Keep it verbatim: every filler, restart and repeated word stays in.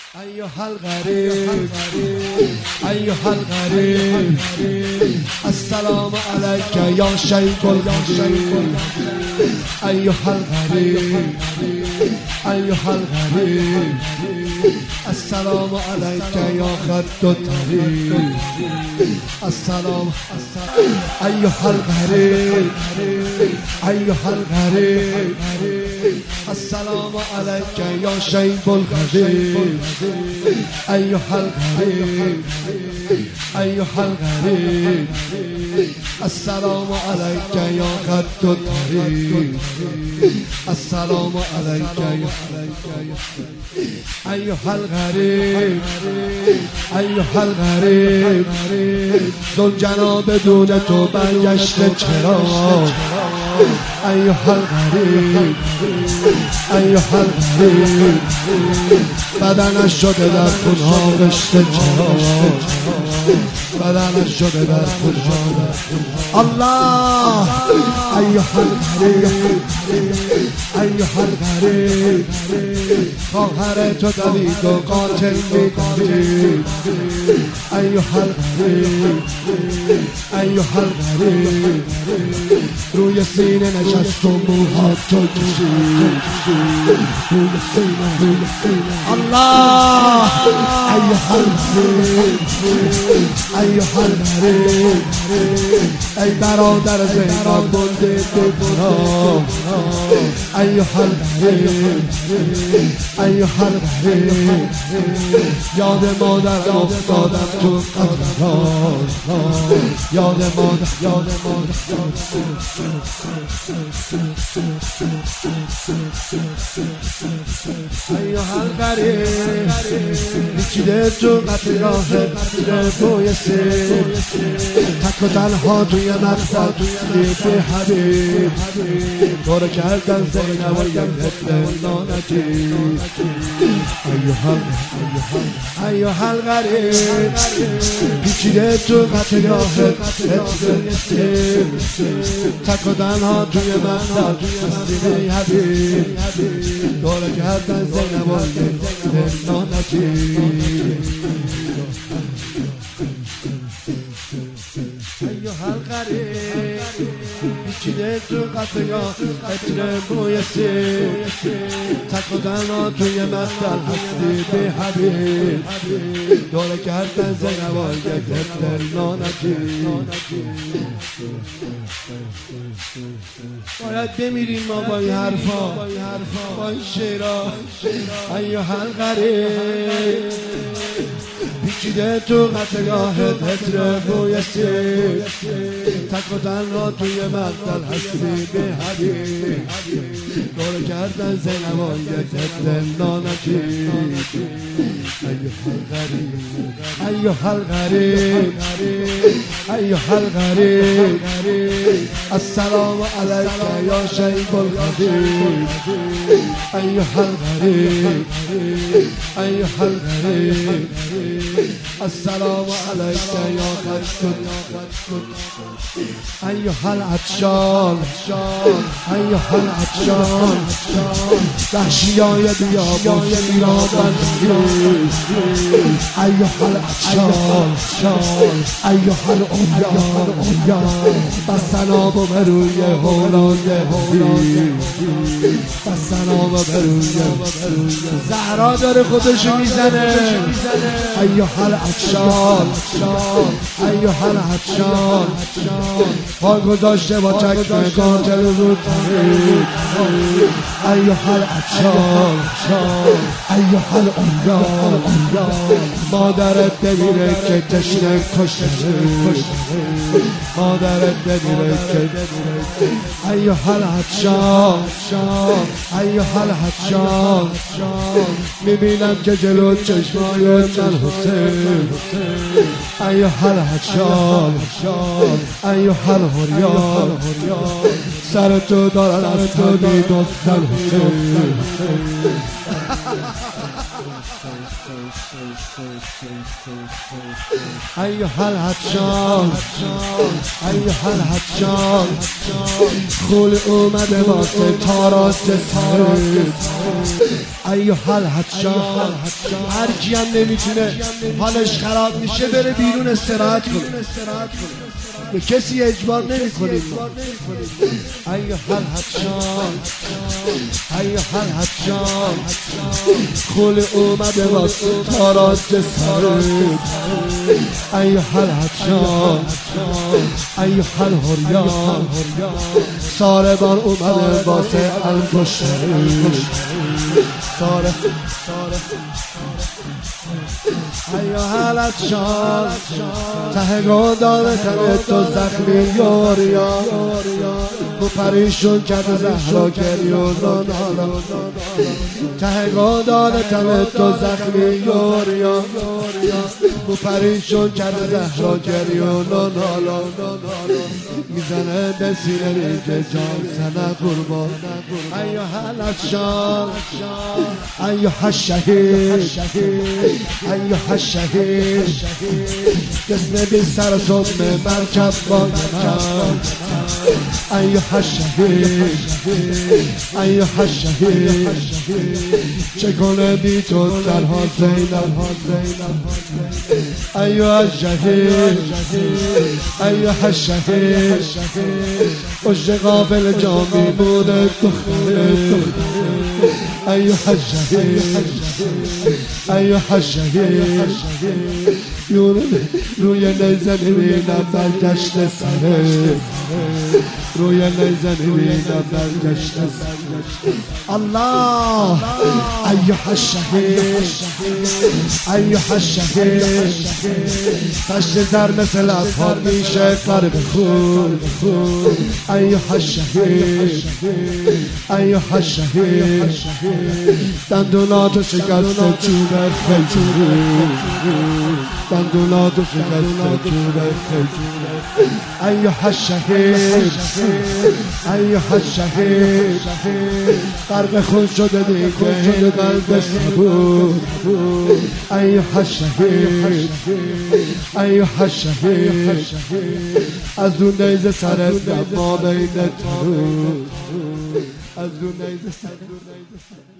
أيها الغريب أيها الغريب السلام عليك يا شيخ الغريب أيها الغريب أيها الغريب السلام عليك يا خد الطريق السلام أيها الغريب أيها الغريب السلام عليك يا شيخ الغريب أيها الغريب أيها الغريب السلام عليك يا خد الطريق السلام عليك يا أيها الغريب أيها الغريب ذوالجلال بدون تو برگشته چرا أيها الغريب أيها الغريب بدنش شده در خونها رشته چرا بدنش شده در خونها الله أيها الغريب أيها الغريب خواهر تو دوید و قاتل می‌کنی أيها الغريب أيها الغريب روی سینه نشست و موهات تو کشید روی سینه روی سینه الله أيها الغريب أيها الغريب ای برادر زیران بنده دورا أيها الغريب أيها الغريب یاد مادر افتادم تو قطران یاد مادر یاد مادر أيها الغريب پیچیده تو قطر راه قطر بوی سیر تک و تنها توی مقصد لیب حبیب دور کردن زینب و یک لعنتی أيها الغريب پیچیده تو قطر راه قطر بوی سیر تک و تنها توی مقصد لیب حبیب دور کردن زینب و یک لعنتی أيها الغريب پیچیده تو قطر قطر بوی سیر تک و تنها توی مقتل هستی به حبیب دوره کردن زنوال یک دفتر نانکی باید بمیریم ما با این حرفا با این شعرها أيها الغريب پیچیده تو قطرگاه دتر بوی سیر تک و تنها توی مقتل هستی به حبیب دوره کردن زینبان یک دفتر نانکی أيها الغريب أيها الغريب أيها الغريب السلام عليك يا شيخ الغريب أيها الغريب أيها الغريب السلام عليك يا خد أيها العطشان أيها العطشان وحشیای بیابان سیرابان أيها العطشان أيها العریان بسنا با بروی هولانده بسنا با بروی زهرا داره خودشو میزنه أيها العطشان أيها العطشان پا گذاشته با چکمه قاتل رو تنید أيها العطشان أيها العریان مادرت بمیره که تشنه کشته مادرت بمیره که أيها العطشان أيها العطشان میبینم که جلو چشمای من حسین أيها العطشان أيها العریان سر تو دارن از تو میدوستن حسین ایها الحجاج ایها الحجاج خول اومده واسه تاراج سرت ایها الحجاج هر کی هم نمیتونه حالش خراب میشه بره بیرون استراحت کنه، به کسی اجبار نمی‌کنیم. ایها الحجاج ایها الحجاج خول اومده واسه تاراج سرت ایها الحجاج ایها الحریان ساربان اومده واسه انگشتت ساره ایها الحجاج ته گودان تن تو زخمی یاریا بو پریشون کرده زهرا گریون نالا ته گودان تن تو زخمی یاریا بو پریشون کرده زهرا گریون نالا میزنه به سینه میگه جان سنه قربان ایها الحجاج ایها الشهید ایها الشهید جسم بی سر صبح مرکب با من ایها الشهید ایها الشهید چه کنه بی تو تنها زینب ایها الشهید ایها الشهید عشق غافل جامی بوده دختره ایها الشهید ایها الشهید روی نیزه میبینم برگشت سره روی نیزه میبینم برگشت سره الله ایها الشهید ایها الشهید پشت زر مثل اطفال میشه قلب خون ایها الشهید ایها الشهید دندوناتو شکست چوب خیجوری دندوناتو شکست چوب خیجوری ایها الشهید ایها الشهید غرق خون شده دیگه قلب صبور ایها الشهید ایها الشهید از اون نیزه سرت ما بین تو از اون نیزه سرت